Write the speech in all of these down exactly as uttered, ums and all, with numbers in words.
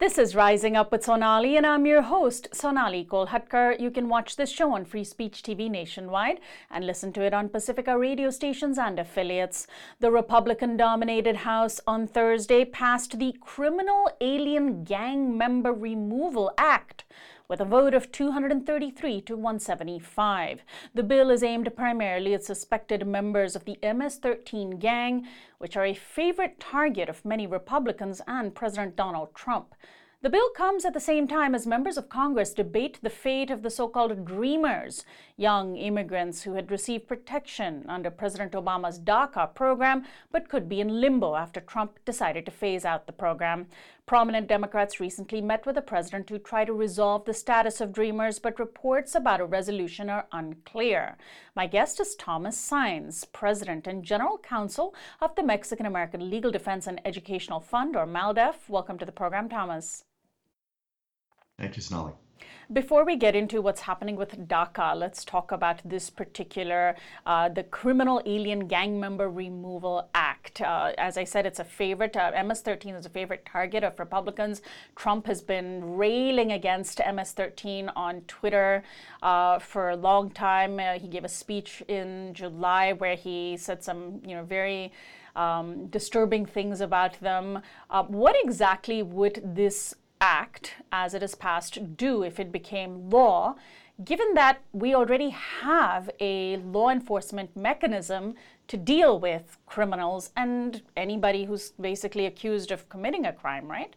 This is Rising Up with Sonali, and I'm your host, Sonali Kolhatkar. You can watch this show on Free Speech T V nationwide and listen to it on Pacifica radio stations and affiliates. The Republican-dominated House on Thursday passed the Criminal Alien Gang Member Removal Act with a vote of two hundred thirty-three to one hundred seventy-five. The bill is aimed primarily at suspected members of the M S thirteen gang, which are a favorite target of many Republicans and President Donald Trump. The bill comes at the same time as members of Congress debate the fate of the so-called Dreamers, young immigrants who had received protection under President Obama's DACA program but could be in limbo after Trump decided to phase out the program. Prominent Democrats recently met with the president to try to resolve the status of Dreamers, but reports about a resolution are unclear. My guest is Thomas Saenz, president and general counsel of the Mexican American Legal Defense and Educational Fund, or MALDEF. Welcome to the program, Thomas. Thank you, Sonali. Before we get into what's happening with DACA, let's talk about this particular, uh, the Criminal Alien Gang Member Removal Act. Uh, as I said, it's a favorite. Uh, M S thirteen is a favorite target of Republicans. Trump has been railing against M S thirteen on Twitter uh, for a long time. Uh, he gave a speech in July where he said some, you know, very um, disturbing things about them. Uh, what exactly would this act, as it is passed, do if it became law, given that we already have a law enforcement mechanism to deal with criminals and anybody who's basically accused of committing a crime, right?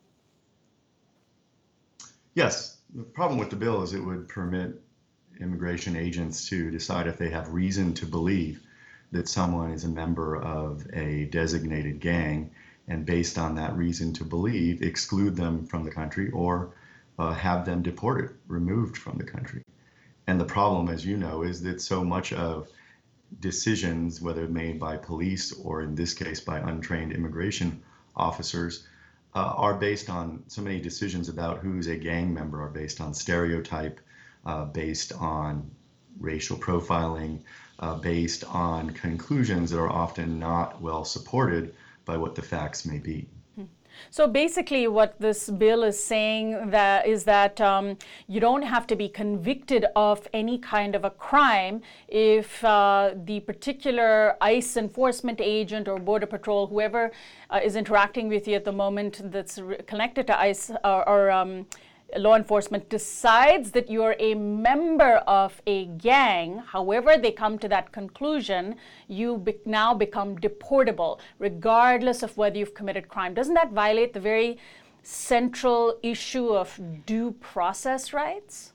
Yes. The problem with the bill is it would permit immigration agents to decide if they have reason to believe that someone is a member of a designated gang, and based on that reason to believe, exclude them from the country or uh, have them deported, removed from the country. And the problem, as you know, is that so much of decisions, whether made by police or in this case by untrained immigration officers, uh, are based on so many decisions about who's a gang member, are based on stereotype, uh, based on racial profiling, uh, based on conclusions that are often not well supported by what the facts may be. So basically what this bill is saying that is that um, you don't have to be convicted of any kind of a crime if uh, the particular ICE enforcement agent or Border Patrol, whoever uh, is interacting with you at the moment that's re- connected to ICE or, or um, law enforcement decides that you're a member of a gang. However they come to that conclusion, you be- now become deportable, regardless of whether you've committed crime. Doesn't that violate the very central issue of due process rights?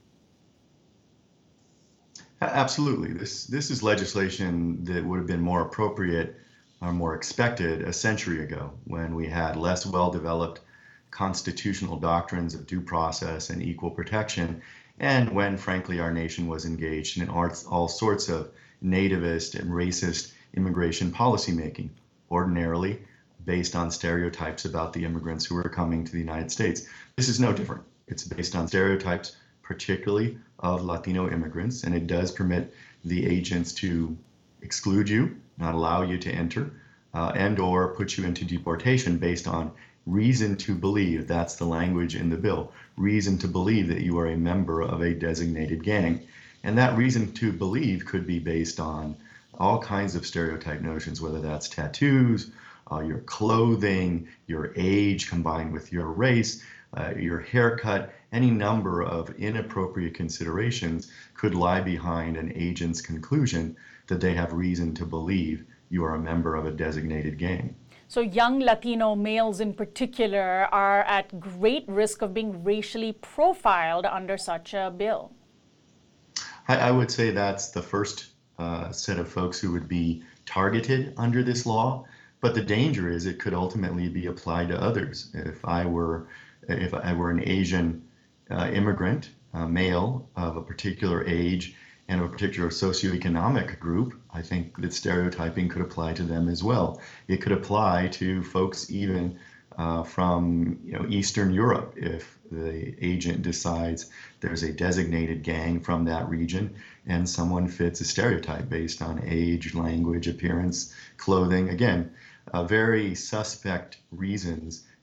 Absolutely. This this is legislation that would have been more appropriate or more expected a century ago, when we had less well-developed constitutional doctrines of due process and equal protection, and when, frankly, our nation was engaged in all, all sorts of nativist and racist immigration policymaking, ordinarily based on stereotypes about the immigrants who are coming to the United States. This is no different. It's based on stereotypes, particularly of Latino immigrants, and it does permit the agents to exclude you, not allow you to enter, uh, and or put you into deportation based on reason to believe. That's the language in the bill. Reason to believe that you are a member of a designated gang. And that reason to believe could be based on all kinds of stereotype notions, whether that's tattoos, uh, your clothing, your age combined with your race, uh, your haircut. Any number of inappropriate considerations could lie behind an agent's conclusion that they have reason to believe you are a member of a designated gang. So young Latino males in particular are at great risk of being racially profiled under such a bill. I, I would say that's the first uh, set of folks who would be targeted under this law, but the danger is it could ultimately be applied to others. If I were, if I were an Asian uh, immigrant, uh, male of a particular age and a particular socioeconomic group, I think that stereotyping could apply to them as well. It could apply to folks even uh, from you know, Eastern Europe if the agent decides there's a designated gang from that region and someone fits a stereotype based on age, language, appearance, clothing. Again, uh, very suspect reasons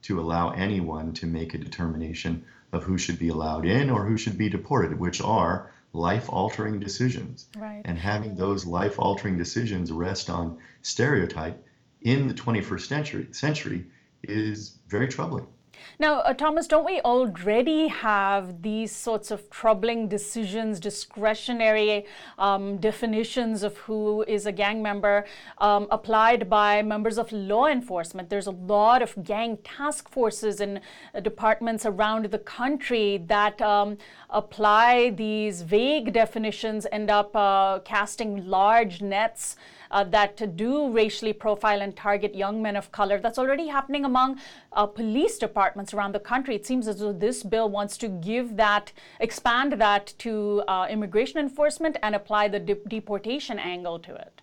to allow anyone to make a determination of who should be allowed in or who should be deported, which are life-altering decisions. Right. And having those life-altering decisions rest on stereotype in the twenty-first century, century is very troubling. Now, uh, Thomas, don't we already have these sorts of troubling decisions, discretionary um, definitions of who is a gang member um, applied by members of law enforcement? There's a lot of gang task forces in uh, departments around the country that um, apply these vague definitions, end up uh, casting large nets Uh, that do racially profile and target young men of color. That's already happening among uh, police departments around the country. It seems as though this bill wants to give that, expand that to uh, immigration enforcement and apply the de- deportation angle to it.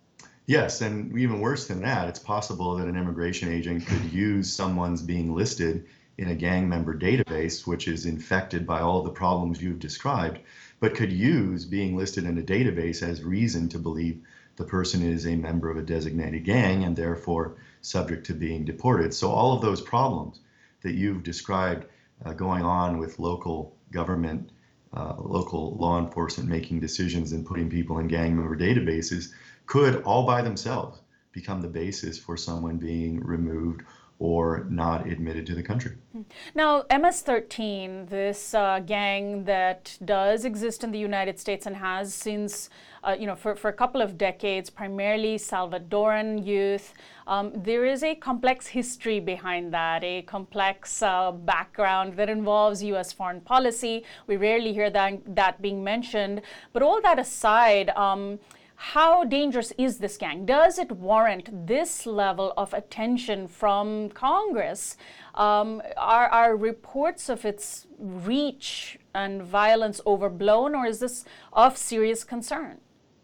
Yes, and even worse than that, it's possible that an immigration agent could use someone's being listed in a gang member database, which is infected by all the problems you've described, but could use being listed in a database as reason to believe the person is a member of a designated gang and therefore subject to being deported. So all of those problems that you've described uh, going on with local government, uh, local law enforcement making decisions and putting people in gang member databases could all by themselves become the basis for someone being removed or not admitted to the country. Now, M S thirteen, this uh, gang that does exist in the United States and has since, uh, you know, for, for a couple of decades, primarily Salvadoran youth, um, there is a complex history behind that, a complex uh, background that involves U S foreign policy. We rarely hear that, that being mentioned. But all that aside, um, how dangerous is this gang? Does it warrant this level of attention from Congress? Um, are, are reports of its reach and violence overblown, or is this of serious concern?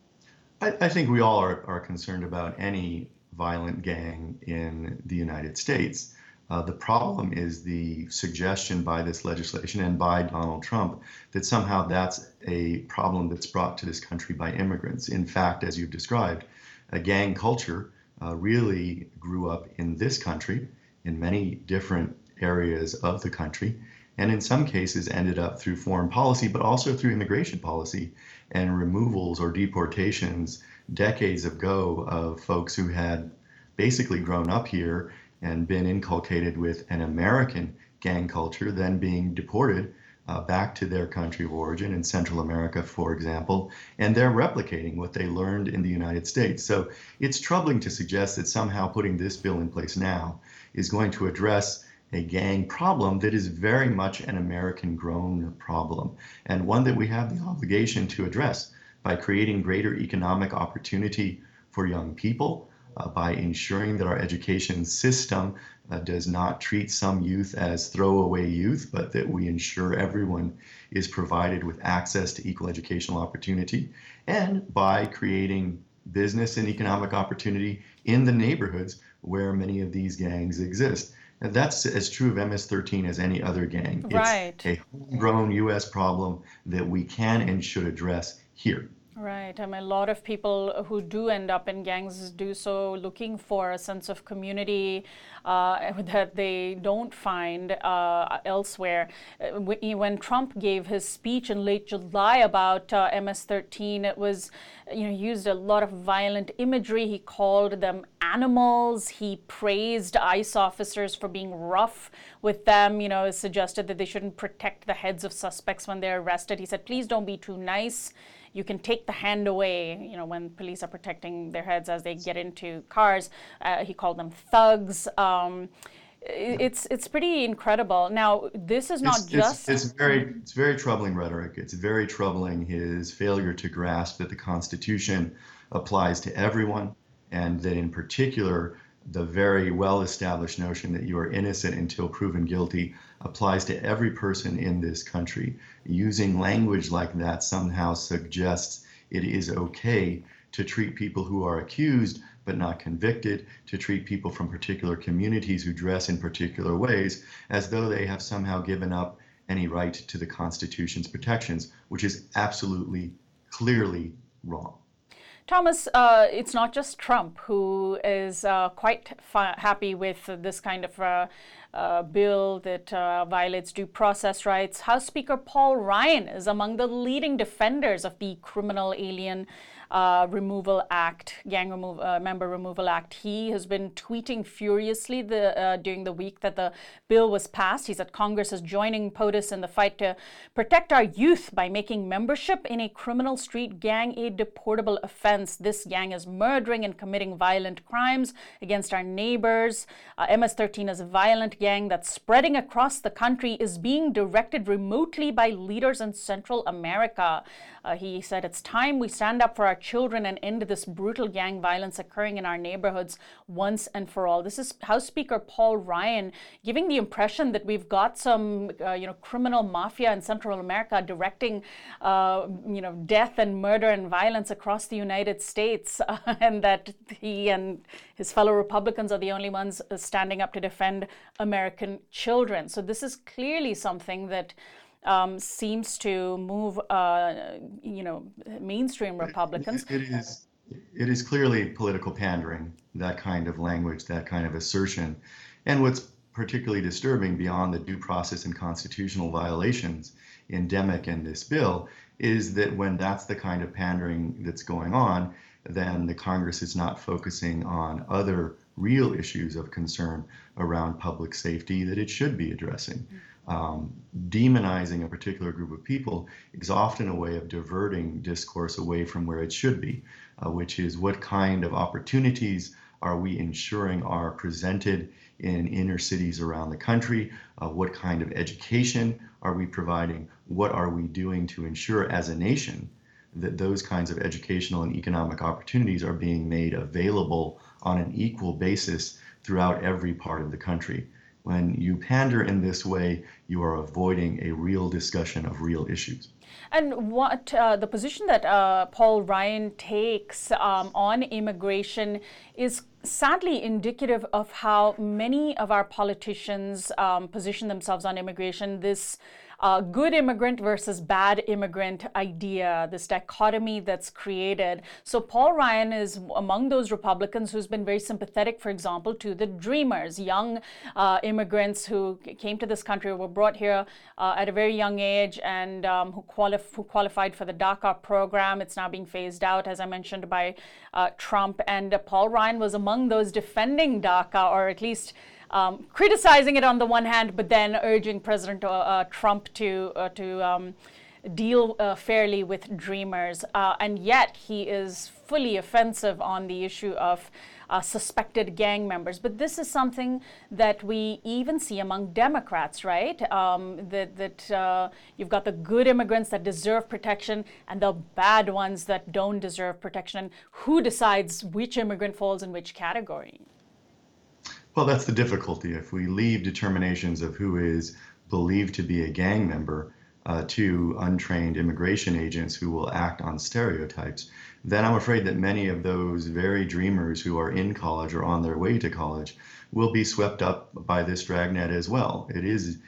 I, I think we all are, are concerned about any violent gang in the United States. Uh, the problem is the suggestion by this legislation and by Donald Trump that somehow that's a problem that's brought to this country by immigrants. In fact, as you've described, a gang culture uh, really grew up in this country, in many different areas of the country, and in some cases ended up through foreign policy, but also through immigration policy and removals or deportations decades ago of folks who had basically grown up here and been inculcated with an American gang culture, then being deported uh, back to their country of origin in Central America, for example, and they're replicating what they learned in the United States. So it's troubling to suggest that somehow putting this bill in place now is going to address a gang problem that is very much an American-grown problem, and one that we have the obligation to address by creating greater economic opportunity for young people, Uh, by ensuring that our education system uh, does not treat some youth as throwaway youth, but that we ensure everyone is provided with access to equal educational opportunity, and by creating business and economic opportunity in the neighborhoods where many of these gangs exist. And that's as true of M S thirteen as any other gang. Right. It's a homegrown U S problem that we can and should address here. Right. I mean, a lot of people who do end up in gangs do so looking for a sense of community uh, that they don't find uh, elsewhere. Uh, when Trump gave his speech in late July about uh, M S thirteen, it was, you know, used a lot of violent imagery. He called them animals. He praised ICE officers for being rough with them, you know, suggested that they shouldn't protect the heads of suspects when they're arrested. He said, please don't be too nice. You can take the hand away, you know, when police are protecting their heads as they get into cars. Uh, he called them thugs. Um, it's it's pretty incredible. Now, this is not it's, just... It's, it's very it's very troubling rhetoric. It's very troubling his failure to grasp that the Constitution applies to everyone, and that in particular, the very well-established notion that you are innocent until proven guilty applies to every person in this country. Using language like that somehow suggests it is okay to treat people who are accused but not convicted, to treat people from particular communities who dress in particular ways, as though they have somehow given up any right to the Constitution's protections, which is absolutely, clearly wrong. Thomas, uh, it's not just Trump who is uh, quite fa- happy with uh, this kind of uh, uh, bill that uh, violates due process rights. House Speaker Paul Ryan is among the leading defenders of the Criminal Alien Uh, Removal Act, Gang remove, uh, Member Removal Act. He has been tweeting furiously the, uh, during the week that the bill was passed. He said Congress is joining POTUS in the fight to protect our youth by making membership in a criminal street gang a deportable offense. This gang is murdering and committing violent crimes against our neighbors. Uh, M S thirteen is a violent gang that's spreading across the country, is being directed remotely by leaders in Central America. Uh, he said it's time we stand up for our children and end this brutal gang violence occurring in our neighborhoods once and for all. This is House Speaker Paul Ryan giving the impression that we've got some, uh, you know, criminal mafia in Central America directing, uh, you know, death and murder and violence across the United States, uh, and that he and his fellow Republicans are the only ones standing up to defend American children. So this is clearly something that Um, seems to move, uh, you know, mainstream Republicans. It, it is, it is clearly political pandering, that kind of language, that kind of assertion. And what's particularly disturbing beyond the due process and constitutional violations endemic in this bill is that when that's the kind of pandering that's going on, then the Congress is not focusing on other real issues of concern around public safety that it should be addressing. Um, demonizing a particular group of people is often a way of diverting discourse away from where it should be, uh, which is what kind of opportunities are we ensuring are presented in inner cities around the country? Uh, what kind of education are we providing? What are we doing to ensure as a nation that those kinds of educational and economic opportunities are being made available on an equal basis throughout every part of the country? When you pander in this way, you are avoiding a real discussion of real issues. And what uh, the position that uh, Paul Ryan takes um, on immigration is sadly indicative of how many of our politicians um, position themselves on immigration. This uh, good immigrant versus bad immigrant idea, this dichotomy that's created. So Paul Ryan is among those Republicans who's been very sympathetic, for example, to the Dreamers, young uh, immigrants who came to this country, were brought here uh, at a very young age, and um, who, qualif- who qualified for the DACA program. It's now being phased out, as I mentioned, by uh, Trump. And uh, Paul Ryan was among those defending DACA, or at least Um, criticizing it on the one hand, but then urging President uh, uh, Trump to uh, to um, deal uh, fairly with Dreamers. Uh, and yet he is fully offensive on the issue of uh, suspected gang members. But this is something that we even see among Democrats, right? Um, that that uh, you've got the good immigrants that deserve protection and the bad ones that don't deserve protection. And who decides which immigrant falls in which category? Well, that's the difficulty. If we leave determinations of who is believed to be a gang member uh, to untrained immigration agents who will act on stereotypes, then I'm afraid that many of those very dreamers who are in college or on their way to college will be swept up by this dragnet as well. It is,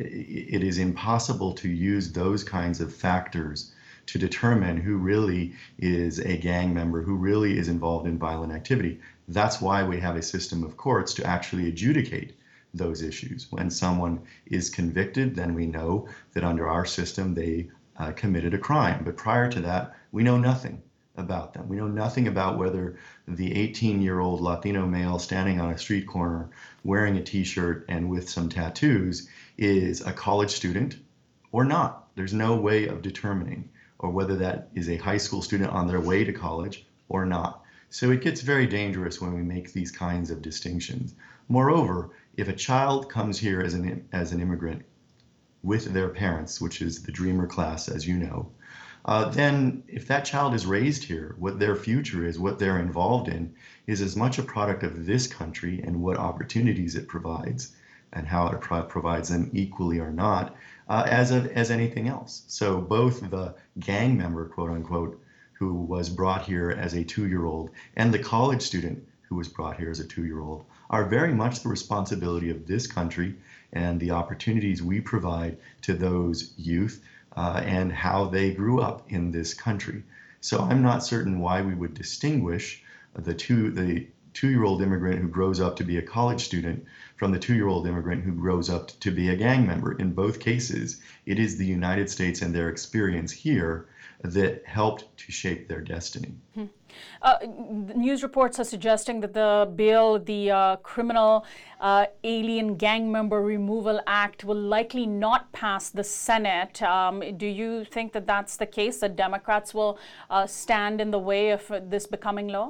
it is impossible to use those kinds of factors to determine who really is a gang member, who really is involved in violent activity. That's why we have a system of courts to actually adjudicate those issues. When someone is convicted, then we know that under our system they uh, committed a crime. But prior to that, we know nothing about them. We know nothing about whether the eighteen-year-old Latino male standing on a street corner wearing a t-shirt and with some tattoos is a college student or not. There's no way of determining, or whether that is a high school student on their way to college or not. So it gets very dangerous when we make these kinds of distinctions. Moreover, if a child comes here as an, as an immigrant with their parents, which is the Dreamer class, as you know, uh, then if that child is raised here, what their future is, what they're involved in, is as much a product of this country and what opportunities it provides and how it pro- provides them equally or not, uh, as, a, as anything else. So both the gang member, quote unquote, who was brought here as a two-year-old and the college student who was brought here as a two-year-old are very much the responsibility of this country and the opportunities we provide to those youth uh, and how they grew up in this country. So I'm not certain why we would distinguish the two, the two-year-old immigrant who grows up to be a college student from the two-year-old immigrant who grows up to be a gang member. In both cases, it is the United States and their experience here that helped to shape their destiny. Hmm. Uh, news reports are suggesting that the bill, the uh, Criminal uh, Alien Gang Member Removal Act, will likely not pass the Senate. Um, do you think that that's the case, that Democrats will uh, stand in the way of this becoming law?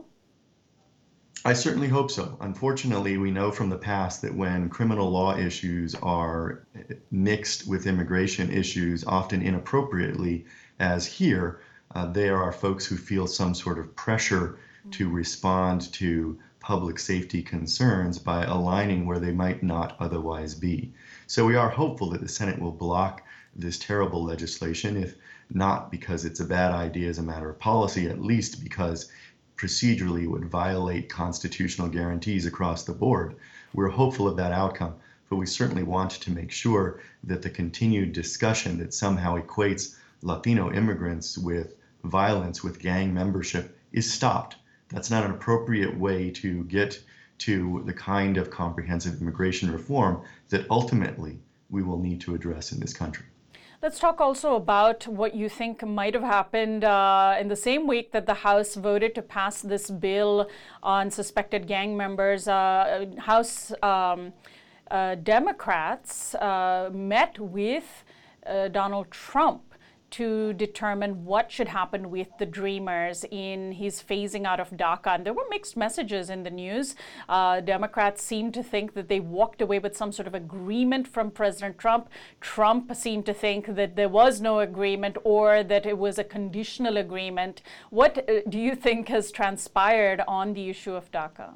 I certainly hope so. Unfortunately, we know from the past that when criminal law issues are mixed with immigration issues, often inappropriately, as here, uh, there are folks who feel some sort of pressure to respond to public safety concerns by aligning where they might not otherwise be. So we are hopeful that the Senate will block this terrible legislation, if not because it's a bad idea as a matter of policy, at least because procedurally would violate constitutional guarantees across the board. We're hopeful of that outcome, but we certainly want to make sure that the continued discussion that somehow equates Latino immigrants with violence, with gang membership, is stopped. That's not an appropriate way to get to the kind of comprehensive immigration reform that ultimately we will need to address in this country. Let's talk also about what you think might have happened uh, in the same week that the House voted to pass this bill on suspected gang members. Uh, House um, uh, Democrats uh, met with uh, Donald Trump to determine what should happen with the Dreamers in his phasing out of DACA. And there were mixed messages in the news. Uh, Democrats seemed to think that they walked away with some sort of agreement from President Trump. Trump seemed to think that there was no agreement, or that it was a conditional agreement. What uh, do you think has transpired on the issue of DACA?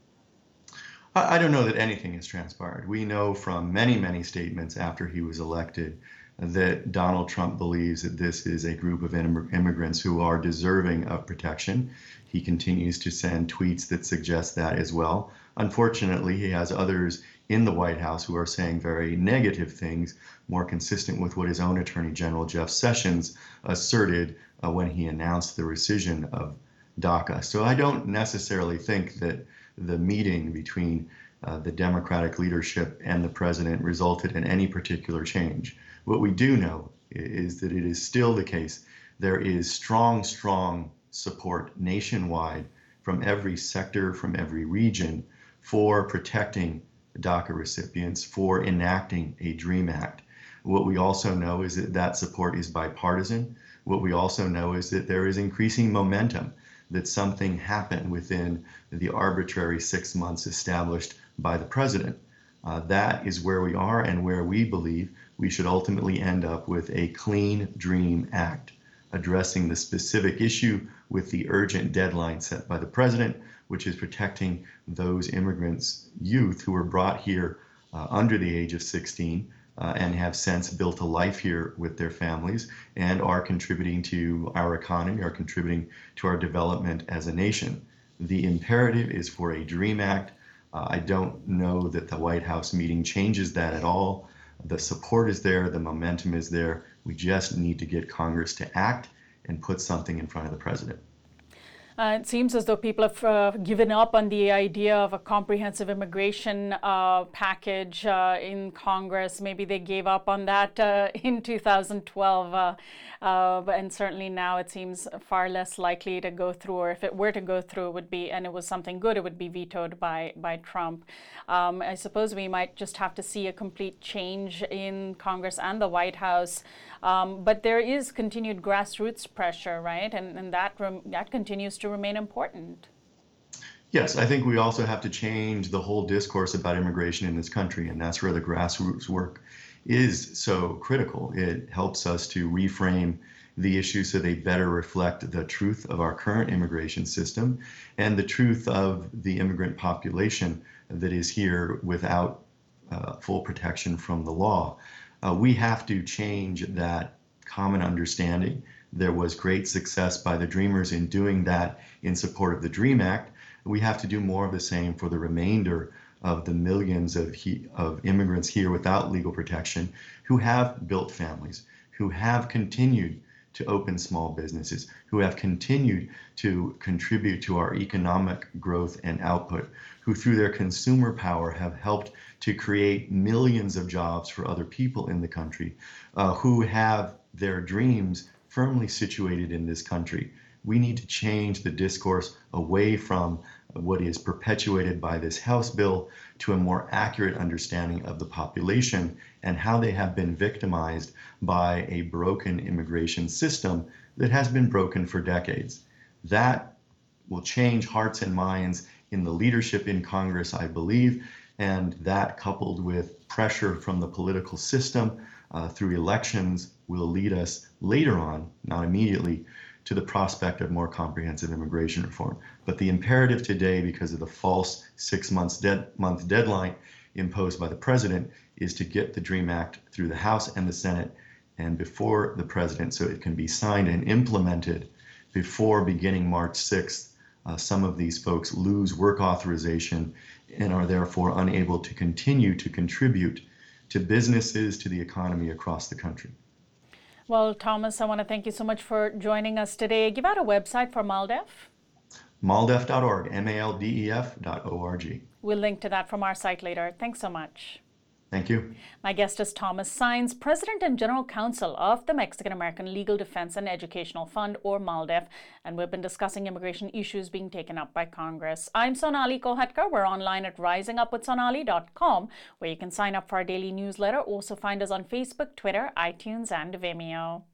I don't know that anything has transpired. We know from many, many statements after he was elected that Donald Trump believes that this is a group of immigrants who are deserving of protection. He continues to send tweets that suggest that as well. Unfortunately, he has others in the White House who are saying very negative things, more consistent with what his own Attorney General Jeff Sessions asserted uh, when he announced the rescission of DACA. So I don't necessarily think that the meeting between uh, the Democratic leadership and the president resulted in any particular change. What we do know is that it is still the case. There is strong, strong support nationwide from every sector, from every region, for protecting DACA recipients, for enacting a DREAM Act. What we also know is that that support is bipartisan. What we also know is that there is increasing momentum, that something happened within the arbitrary six months established by the president. Uh, that is where we are, and where we believe we should ultimately end up with a clean DREAM Act, addressing the specific issue with the urgent deadline set by the president, which is protecting those immigrants, youth who were brought here uh, under the age of sixteen uh, and have since built a life here with their families and are contributing to our economy, are contributing to our development as a nation. The imperative is for a DREAM Act. Uh, I don't know that the White House meeting changes that at all. The support is there, the momentum is there. We just need to get Congress to act and put something in front of the president. Uh, it seems as though people have uh, given up on the idea of a comprehensive immigration uh, package uh, in Congress. Maybe they gave up on that uh, in two thousand twelve, uh, uh, and certainly now it seems far less likely to go through, or if it were to go through, it would be, and it was something good, it would be vetoed by, by Trump. Um, I suppose we might just have to see a complete change in Congress and the White House. Um, but there is continued grassroots pressure, right? And, and that, rem- that continues to remain important. Yes, I think we also have to change the whole discourse about immigration in this country, and that's where the grassroots work is so critical. It helps us to reframe the issue so they better reflect the truth of our current immigration system and the truth of the immigrant population that is here without uh, full protection from the law. Uh, we have to change that common understanding. There was great success by the Dreamers in doing that in support of the DREAM Act. We have to do more of the same for the remainder of the millions of, he, of immigrants here without legal protection who have built families, who have continued to open small businesses, who have continued to contribute to our economic growth and output, who through their consumer power have helped to create millions of jobs for other people in the country, uh, who have their dreams firmly situated in this country. We need to change the discourse away from what is perpetuated by this House bill to a more accurate understanding of the population and how they have been victimized by a broken immigration system that has been broken for decades. That will change hearts and minds in the leadership in Congress, I believe, and that coupled with pressure from the political system uh, through elections will lead us later on, not immediately, to the prospect of more comprehensive immigration reform. But the imperative today, because of the false six months dead, month deadline imposed by the president, is to get the DREAM Act through the House and the Senate and before the president so it can be signed and implemented before beginning March sixth. Uh, some of these folks lose work authorization and are therefore unable to continue to contribute to businesses, to the economy across the country. Well, Thomas, I want to thank you so much for joining us today. Give out a website for MALDEF. Maldef dot org, M A L D E F dot O R G. We'll link to that from our site later. Thanks so much. Thank you. My guest is Thomas Saenz, President and General Counsel of the Mexican American Legal Defense and Educational Fund, or MALDEF, and we've been discussing immigration issues being taken up by Congress. I'm Sonali Kolhatkar. We're online at rising up with sonali dot com, where you can sign up for our daily newsletter. Also find us on Facebook, Twitter, iTunes, and Vimeo.